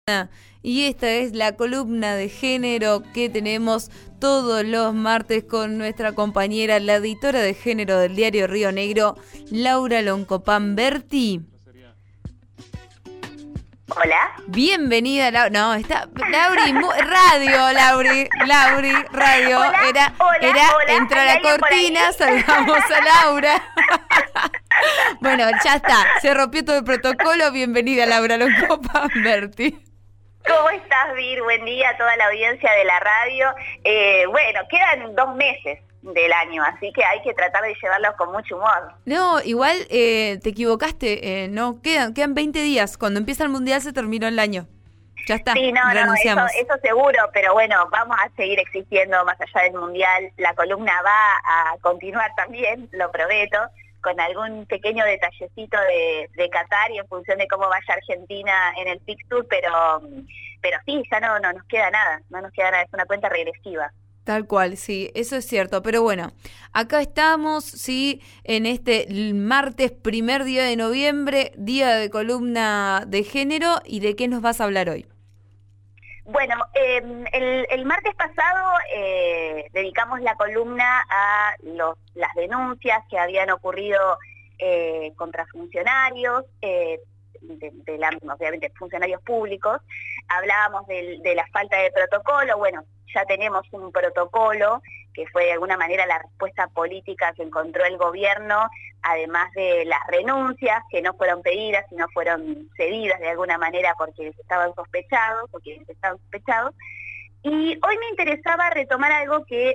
Y esta es la columna de género que tenemos todos los martes con nuestra compañera, la editora de género del diario Río Negro, Laura Loncopán Berti. Hola. Bienvenida, No, está Lauri, Lauri, radio. Hola, hola, entró la cortina, saludamos a Laura. Bueno, ya está, se rompió todo el protocolo. Bienvenida, Laura Loncopán Berti. ¿Cómo estás, Vir? Buen día a toda la audiencia de la radio. Bueno, quedan 2 meses del año, así que hay que tratar de llevarlos con mucho humor. No, igual te equivocaste, no, quedan 20 días. Cuando empieza el Mundial se terminó el año. Ya está, sí, renunciamos. Eso seguro, pero bueno, vamos a seguir existiendo más allá del Mundial. La columna va a continuar también, lo prometo, con algún pequeño detallecito de Qatar y en función de cómo vaya Argentina en el fixture, pero sí, ya no nos queda nada, es una cuenta regresiva. Tal cual, sí, eso es cierto, pero bueno, acá estamos, sí, en este martes, primer día de noviembre, día de columna de género. ¿Y de qué nos vas a hablar hoy? Bueno, el martes pasado dedicamos la columna a las denuncias que habían ocurrido contra funcionarios, obviamente funcionarios públicos. Hablábamos de la falta de protocolo. Bueno, ya tenemos un protocolo que fue de alguna manera la respuesta política que encontró el gobierno, además de las renuncias que no fueron pedidas, sino fueron cedidas de alguna manera por quienes estaban sospechados. Y hoy me interesaba retomar algo que,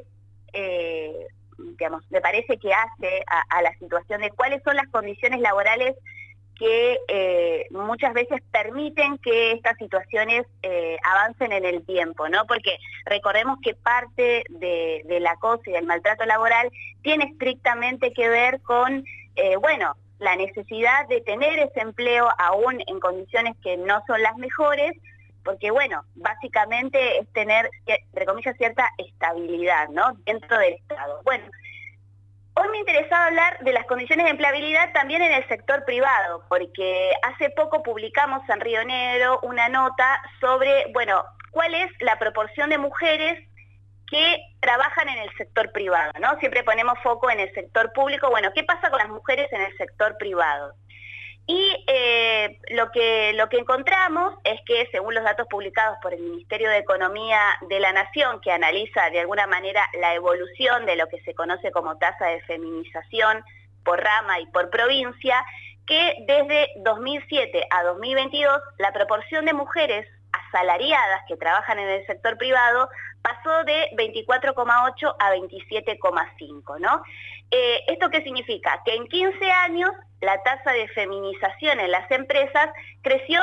me parece que hace a la situación de cuáles son las condiciones laborales que muchas veces permiten que estas situaciones avancen en el tiempo, ¿no? Porque recordemos que parte del acoso y del maltrato laboral tiene estrictamente que ver con, la necesidad de tener ese empleo aún en condiciones que no son las mejores, porque, básicamente es tener, entre comillas, cierta estabilidad, ¿no? Dentro del Estado. Bueno, hoy me interesaba hablar de las condiciones de empleabilidad también en el sector privado, porque hace poco publicamos en Río Negro una nota sobre, cuál es la proporción de mujeres que trabajan en el sector privado, ¿no? Siempre ponemos foco en el sector público. Bueno, ¿qué pasa con las mujeres en el sector privado? Y lo que encontramos es que, según los datos publicados por el Ministerio de Economía de la Nación, que analiza de alguna manera la evolución de lo que se conoce como tasa de feminización por rama y por provincia, que desde 2007 a 2022 la proporción de mujeres asalariadas que trabajan en el sector privado pasó de 24,8 a 27,5, ¿no? ¿Esto qué significa? Que en 15 años la tasa de feminización en las empresas creció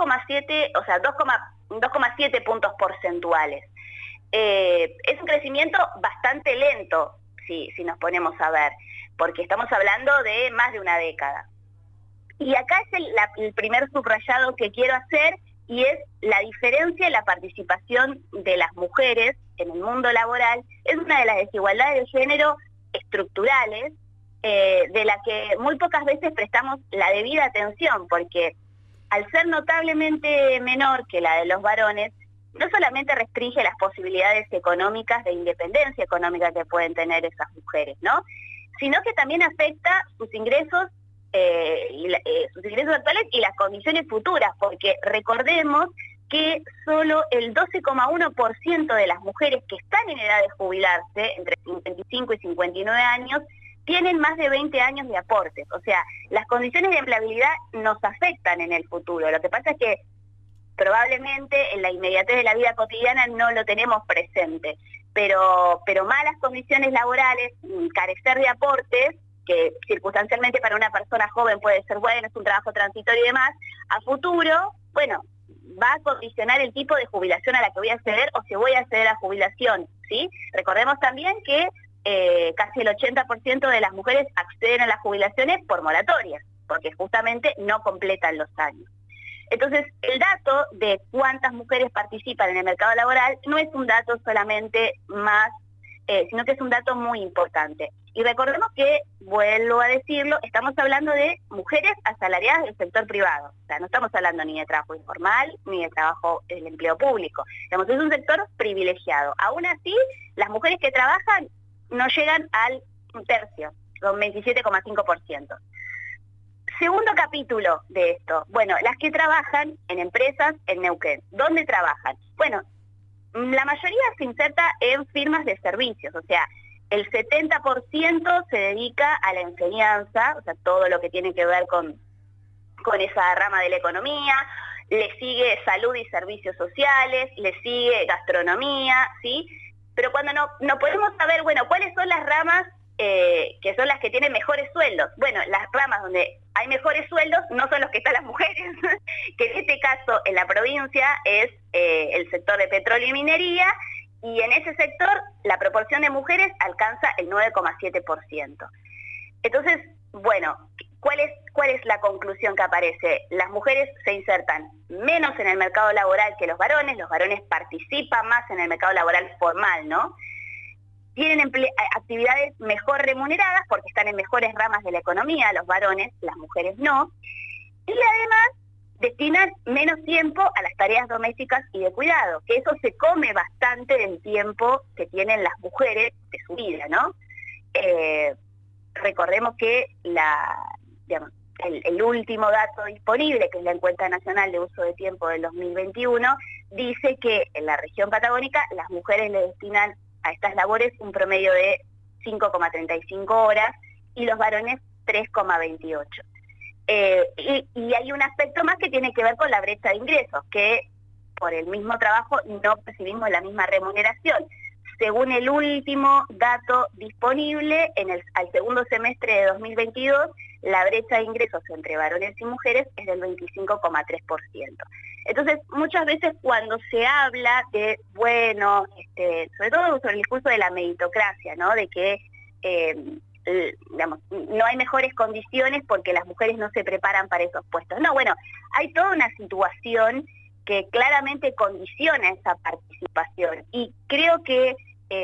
2,7 puntos porcentuales. Es un crecimiento bastante lento, si nos ponemos a ver, porque estamos hablando de más de una década. Y acá es el primer subrayado que quiero hacer, y es la diferencia en la participación de las mujeres en el mundo laboral. Es una de las desigualdades de género estructurales, de la que muy pocas veces prestamos la debida atención, porque al ser notablemente menor que la de los varones, no solamente restringe las posibilidades económicas de independencia económica que pueden tener esas mujeres, ¿no? Sino que también afecta sus ingresos actuales y las condiciones futuras, porque recordemos que solo el 12,1% de las mujeres que están en edad de jubilarse, entre 55 y 59 años, tienen más de 20 años de aportes. O sea, las condiciones de empleabilidad nos afectan en el futuro. Lo que pasa es que probablemente en la inmediatez de la vida cotidiana no lo tenemos presente, pero malas condiciones laborales, carecer de aportes, que circunstancialmente para una persona joven puede ser bueno, es un trabajo transitorio y demás, a futuro, va a condicionar el tipo de jubilación a la que voy a acceder o si voy a acceder a jubilación, ¿sí? Recordemos también que casi el 80% de las mujeres acceden a las jubilaciones por moratorias, porque justamente no completan los años. Entonces, el dato de cuántas mujeres participan en el mercado laboral no es un dato solamente más sino que es un dato muy importante. Y recordemos que, vuelvo a decirlo, estamos hablando de mujeres asalariadas del sector privado. O sea, no estamos hablando ni de trabajo informal, ni de trabajo del empleo público. Digamos, es un sector privilegiado. Aún así, las mujeres que trabajan no llegan al un tercio, son 27,5%. Segundo capítulo de esto. Bueno, las que trabajan en empresas en Neuquén. ¿Dónde trabajan? Bueno, la mayoría se inserta en firmas de servicios, o sea, el 70% se dedica a la enseñanza, o sea, todo lo que tiene que ver con esa rama de la economía, le sigue salud y servicios sociales, le sigue gastronomía, ¿sí? Pero cuando no podemos saber, bueno, ¿cuáles son las ramas que son las que tienen mejores sueldos? Bueno, las ramas donde hay mejores sueldos no son los que están las mujeres, que en este caso en la provincia es el sector de petróleo y minería, y en ese sector la proporción de mujeres alcanza el 9,7%. Entonces, bueno, ¿cuál es la conclusión que aparece? Las mujeres se insertan menos en el mercado laboral que los varones participan más en el mercado laboral formal, ¿no? Tienen actividades mejor remuneradas porque están en mejores ramas de la economía, los varones, las mujeres no, y además destinan menos tiempo a las tareas domésticas y de cuidado, que eso se come bastante del tiempo que tienen las mujeres de su vida, ¿no? Recordemos que el último dato disponible, que es la Encuesta Nacional de Uso de Tiempo del 2021, dice que en la región patagónica las mujeres le destinan a estas labores un promedio de 5,35 horas y los varones 3,28. Y hay un aspecto más que tiene que ver con la brecha de ingresos, que por el mismo trabajo no percibimos la misma remuneración. Según el último dato disponible, al segundo semestre de 2022, la brecha de ingresos entre varones y mujeres es del 25,3%. Entonces, muchas veces cuando se habla de, bueno, sobre todo sobre el discurso de la meritocracia, ¿no? De que, no hay mejores condiciones porque las mujeres no se preparan para esos puestos. No, bueno, hay toda una situación que claramente condiciona esa participación. Y creo que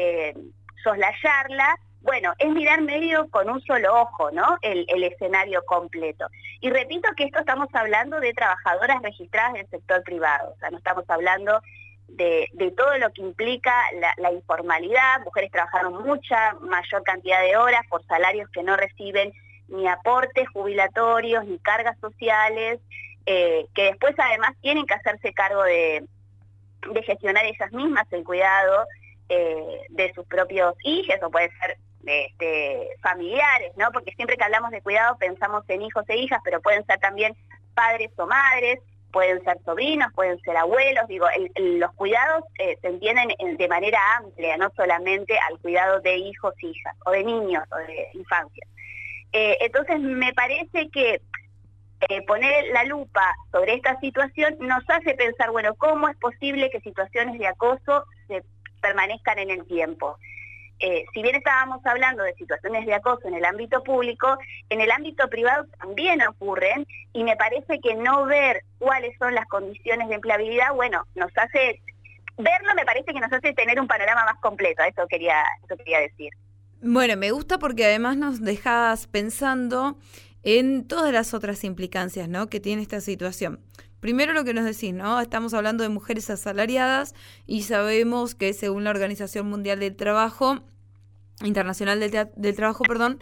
soslayarla, bueno, es mirar medio con un solo ojo, ¿no? El escenario completo. Y repito que esto estamos hablando de trabajadoras registradas del sector privado, o sea, no estamos hablando de todo lo que implica la informalidad. Mujeres trabajaron mucha mayor cantidad de horas por salarios que no reciben ni aportes jubilatorios, ni cargas sociales, que después además tienen que hacerse cargo de gestionar ellas mismas el cuidado de sus propios hijos, o puede ser familiares, ¿no? Porque siempre que hablamos de cuidado pensamos en hijos e hijas, pero pueden ser también padres o madres, pueden ser sobrinos, pueden ser abuelos. Digo, los cuidados se entienden de manera amplia, no solamente al cuidado de hijos, hijas, o de niños, o de infancias. Entonces me parece que poner la lupa sobre esta situación nos hace pensar, bueno, ¿cómo es posible que situaciones de acoso se permanezcan en el tiempo? Si bien estábamos hablando de situaciones de acoso en el ámbito público, en el ámbito privado también ocurren, y me parece que no ver cuáles son las condiciones de empleabilidad, bueno, me parece que nos hace tener un panorama más completo. Eso quería decir. Bueno, me gusta porque además nos dejas pensando en todas las otras implicancias, ¿no?, que tiene esta situación. Primero lo que nos decís, ¿no? Estamos hablando de mujeres asalariadas y sabemos que según la Organización Mundial del Trabajo, Internacional del Trabajo,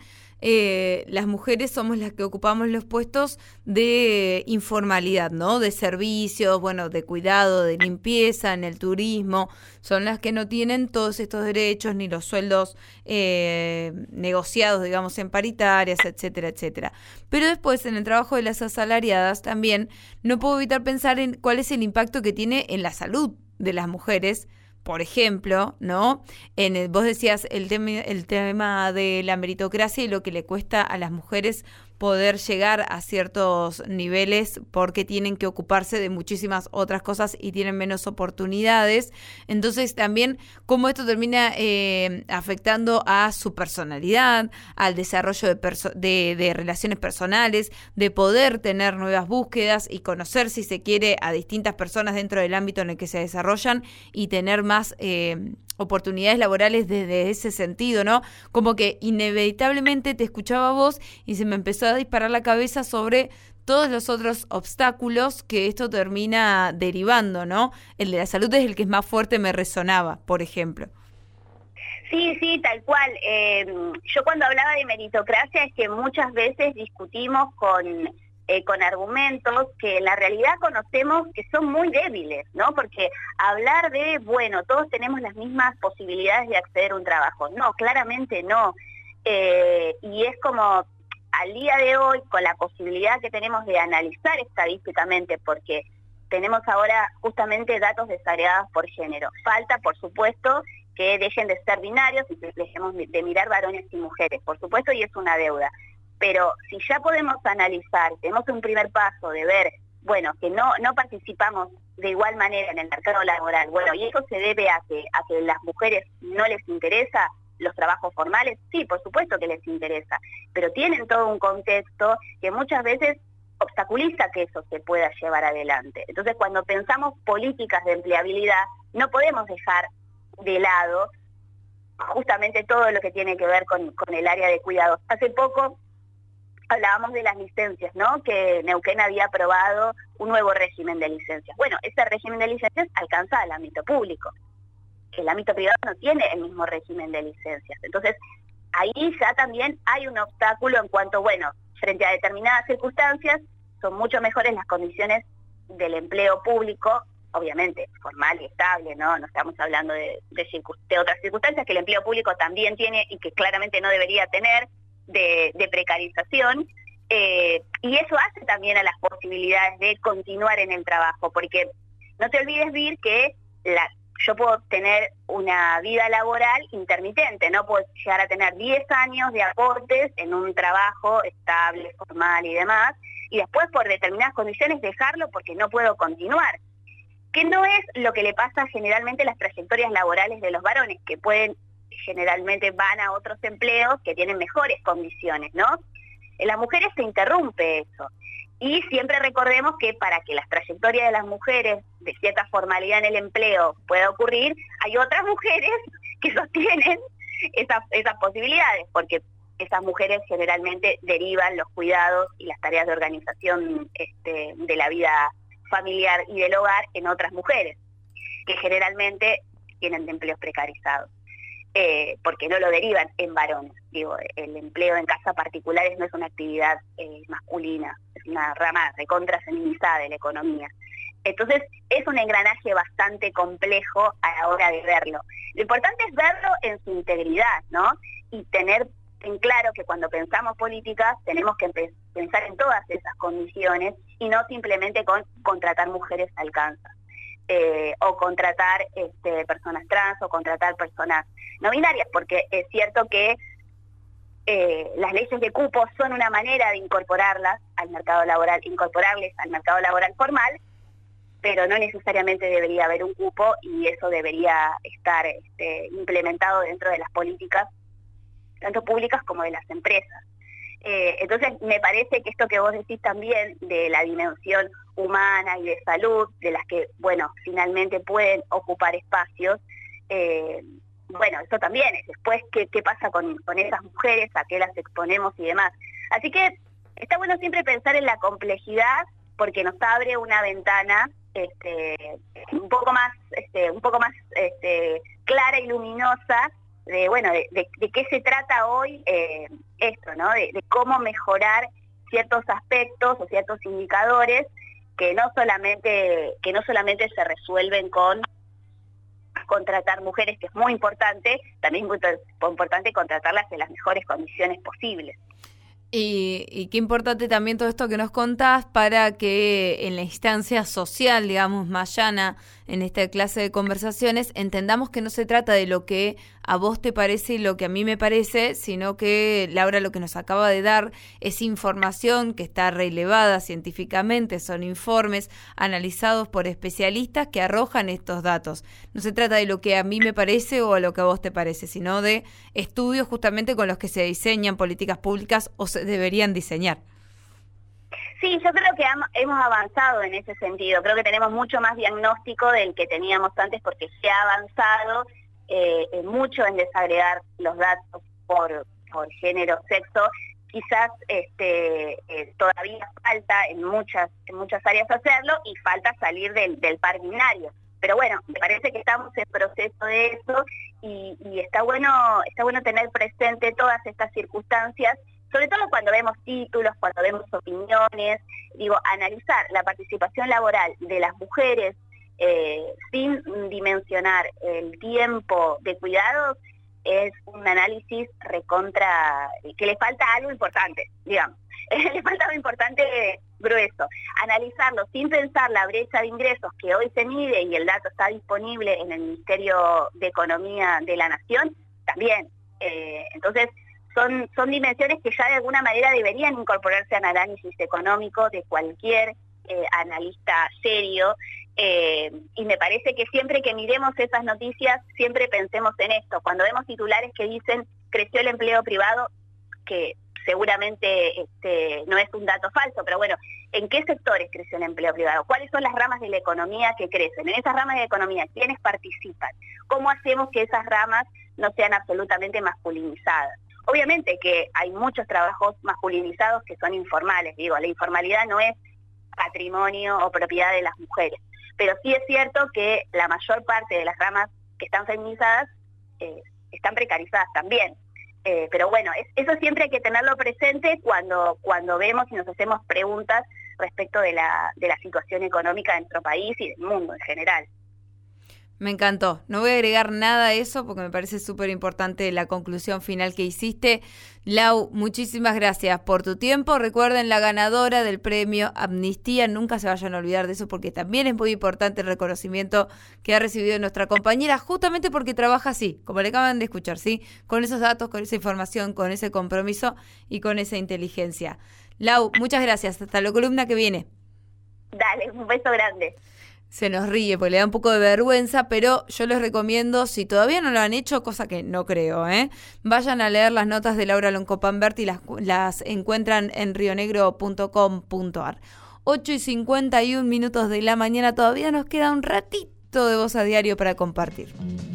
las mujeres somos las que ocupamos los puestos de informalidad, ¿no? De servicios, bueno, de cuidado, de limpieza, en el turismo. Son las que no tienen todos estos derechos ni los sueldos negociados, digamos, en paritarias, etcétera, etcétera. Pero después, en el trabajo de las asalariadas también, no puedo evitar pensar en cuál es el impacto que tiene en la salud de las mujeres. Por ejemplo, ¿no? Vos decías el tema de la meritocracia y lo que le cuesta a las mujeres poder llegar a ciertos niveles porque tienen que ocuparse de muchísimas otras cosas y tienen menos oportunidades. Entonces también cómo esto termina afectando a su personalidad, al desarrollo de relaciones personales, de poder tener nuevas búsquedas y conocer, si se quiere, a distintas personas dentro del ámbito en el que se desarrollan y tener más oportunidades laborales desde ese sentido, ¿no? Como que inevitablemente te escuchaba vos y se me empezó a disparar la cabeza sobre todos los otros obstáculos que esto termina derivando, ¿no? El de la salud es el que es más fuerte, me resonaba, por ejemplo. Sí, sí, tal cual. Yo cuando hablaba de meritocracia es que muchas veces discutimos con argumentos que en la realidad conocemos que son muy débiles, ¿no? Porque hablar de, bueno, todos tenemos las mismas posibilidades de acceder a un trabajo. No, claramente no. Y es como al día de hoy, con la posibilidad que tenemos de analizar estadísticamente, porque tenemos ahora justamente datos desagregados por género. Falta, por supuesto, que dejen de ser binarios y que dejemos de mirar varones y mujeres, por supuesto, y es una deuda. Pero si ya podemos analizar, tenemos un primer paso de ver, bueno, que no participamos de igual manera en el mercado laboral, bueno, y eso se debe a que las mujeres no les interesa los trabajos formales, sí, por supuesto que les interesa, pero tienen todo un contexto que muchas veces obstaculiza que eso se pueda llevar adelante. Entonces, cuando pensamos políticas de empleabilidad, no podemos dejar de lado justamente todo lo que tiene que ver con el área de cuidados. Hace poco hablábamos de las licencias, ¿no? Que Neuquén había aprobado un nuevo régimen de licencias. Bueno, ese régimen de licencias alcanza al ámbito público. El ámbito privado no tiene el mismo régimen de licencias. Entonces, ahí ya también hay un obstáculo en cuanto, bueno, frente a determinadas circunstancias, son mucho mejores las condiciones del empleo público, obviamente formal y estable, ¿no? No estamos hablando de otras circunstancias que el empleo público también tiene y que claramente no debería tener, de precarización, y eso hace también a las posibilidades de continuar en el trabajo, porque no te olvides, Vir, que yo puedo tener una vida laboral intermitente, ¿no? Puedo llegar a tener 10 años de aportes en un trabajo estable, formal y demás, y después por determinadas condiciones dejarlo porque no puedo continuar. Que no es lo que le pasa generalmente a las trayectorias laborales de los varones, que generalmente van a otros empleos que tienen mejores condiciones, ¿no? En las mujeres se interrumpe eso. Y siempre recordemos que para que las trayectorias de las mujeres de cierta formalidad en el empleo pueda ocurrir, hay otras mujeres que sostienen esas posibilidades, porque esas mujeres generalmente derivan los cuidados y las tareas de organización de la vida familiar y del hogar en otras mujeres, que generalmente tienen empleos precarizados. Porque no lo derivan en varones. Digo, el empleo en casa particulares no es una actividad masculina, es una rama recontra feminizada de la economía. Entonces, es un engranaje bastante complejo a la hora de verlo. Lo importante es verlo en su integridad, ¿no? Y tener en claro que cuando pensamos políticas tenemos que pensar en todas esas condiciones y no simplemente con contratar mujeres alcanza. O contratar personas trans o contratar personas no binarias, porque es cierto que las leyes de cupo son una manera de incorporarles al mercado laboral formal, pero no necesariamente debería haber un cupo y eso debería estar implementado dentro de las políticas, tanto públicas como de las empresas. Entonces me parece que esto que vos decís también de la dimensión humana y de salud, de las que, bueno, finalmente pueden ocupar espacios, bueno, eso también es después qué pasa con esas mujeres, a qué las exponemos y demás. Así que está bueno siempre pensar en la complejidad porque nos abre una ventana un poco más clara y luminosa de qué se trata hoy esto, ¿no? De cómo mejorar ciertos aspectos o ciertos indicadores que no solamente se resuelven con contratar mujeres, que es muy importante, también es muy importante contratarlas en las mejores condiciones posibles. Y qué importante también todo esto que nos contás para que en la instancia social, digamos, más llana, en esta clase de conversaciones, entendamos que no se trata de lo que a vos te parece y lo que a mí me parece, sino que Laura lo que nos acaba de dar es información que está relevada científicamente, son informes analizados por especialistas que arrojan estos datos. No se trata de lo que a mí me parece o a lo que a vos te parece, sino de estudios justamente con los que se diseñan políticas públicas o se deberían diseñar. Sí, yo creo que hemos avanzado en ese sentido. Creo que tenemos mucho más diagnóstico del que teníamos antes porque se ha avanzado mucho en desagregar los datos por género, sexo. Quizás todavía falta en muchas áreas hacerlo y falta salir del par binario. Pero bueno, me parece que estamos en proceso de eso y está bueno tener presente todas estas circunstancias, sobre todo cuando vemos títulos, cuando vemos opiniones. Digo, analizar la participación laboral de las mujeres sin dimensionar el tiempo de cuidados es un análisis recontra, que le falta algo importante, digamos. Le falta algo importante grueso. Analizarlo sin pensar la brecha de ingresos que hoy se mide y el dato está disponible en el Ministerio de Economía de la Nación, también. Entonces, son dimensiones que ya de alguna manera deberían incorporarse al análisis económico de cualquier analista serio. Y me parece que siempre que miremos esas noticias, siempre pensemos en esto. Cuando vemos titulares que dicen creció el empleo privado, que seguramente no es un dato falso, pero bueno, ¿en qué sectores creció el empleo privado? ¿Cuáles son las ramas de la economía que crecen? En esas ramas de la economía, ¿quiénes participan? ¿Cómo hacemos que esas ramas no sean absolutamente masculinizadas? Obviamente que hay muchos trabajos masculinizados que son informales. Digo, la informalidad no es patrimonio o propiedad de las mujeres, pero sí es cierto que la mayor parte de las ramas que están feminizadas están precarizadas también. Pero bueno, eso siempre hay que tenerlo presente cuando vemos y nos hacemos preguntas respecto de la situación económica de nuestro país y del mundo en general. Me encantó. No voy a agregar nada a eso porque me parece súper importante la conclusión final que hiciste. Lau, muchísimas gracias por tu tiempo. Recuerden, la ganadora del premio Amnistía, nunca se vayan a olvidar de eso porque también es muy importante el reconocimiento que ha recibido nuestra compañera, justamente porque trabaja así, como le acaban de escuchar, ¿sí? Con esos datos, con esa información, con ese compromiso y con esa inteligencia. Lau, muchas gracias. Hasta la columna que viene. Dale, un beso grande. Se nos ríe porque le da un poco de vergüenza, pero yo les recomiendo, si todavía no lo han hecho, cosa que no creo, vayan a leer las notas de Laura Loncopán Berti, las encuentran en rionegro.com.ar. 8:51 de la mañana, todavía nos queda un ratito de Voz a Diario para compartir.